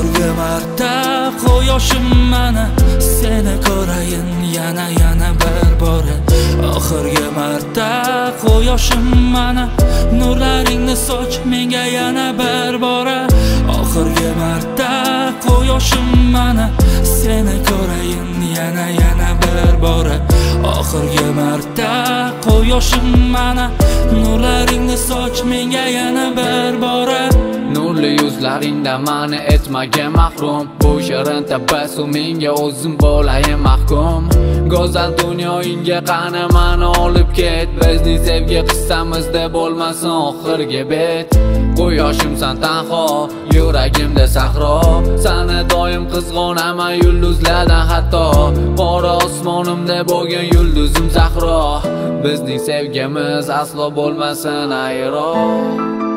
Oxirgi marta quyoshim mana seni ko'rayin yana bir bora. Oxirgi marta quyoshim mana nurlaringni soch menga yana bir bora. Oxirgi marta quyoshim mana seni ko'rayin yana bir bora. Oxirgi marta quyoshim mana nurlaringni soch menga yana bir bora. Nurli yuzlaringda mani etmagin mahrum. Bu shirin tabassumingga o'zim bo'layin mahkum. Go'zal dunyoingga qani mani olib ket. Bizning sevgi qissamizda bo'lmasin oxirgi bet. Quyoshimsan tanho, yuragimda sahro. Seni doim qizg'onaman yulduzlardan hatto. Qora osmonimda bo'lgan yulduzim Zahro. Bizning sevgimiz aslo bo'lmasin ayron.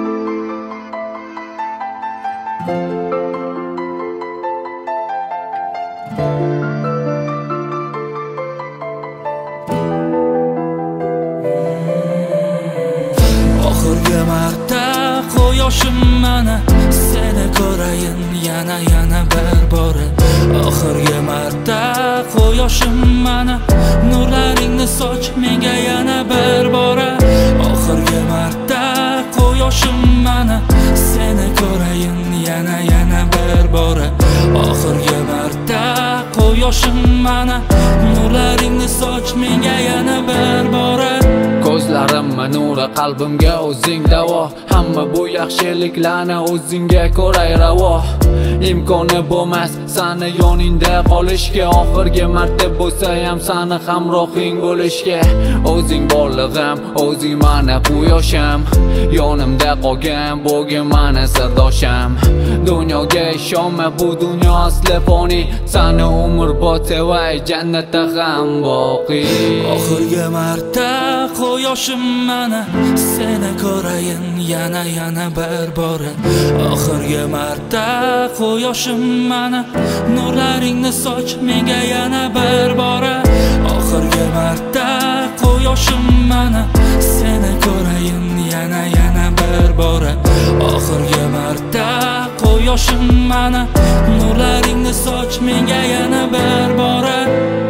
Oxirgi marta quyoshim mana seni ko'rayin yana bir bora. Oxirgi marta quyoshim mana nurlaringni soch menga yana bir bora. Oxirgi marta quyoshim mana seni ko'rayin yana bir bora. Oxirgi marta quyoshim mana nurlaringni soch menga yana bir bora. Ko'zlarimma nuri qalbimga o'zing davo. Hamma bu yaxshiliklarni o'zingga ko'ray ravo. Imkoni bo'lmas seni yoningda qolishga. Oxirgi marta bo'lsa ham seni hamrohing bo'lishga. O'zing borlig'im, o'zing meni quyoshim. Yonimda qolgan bo'lgin meni sirdoshim. Dunyoga ishonma, bu dunyo asli foniy. Seni umrbod sevay, jannatda ham boqiy. Oxirgi marta quyoshim mana seni ko'rayin yana bir bora. Oxirgi marta quyoshim mana nurlaringni soch menga yana bir bora. Oxirgi marta quyoshim mana seni ko'rayin yana bir bora. Oxirgi marta quyoshim mana nurlaringni soch menga yana bir bora.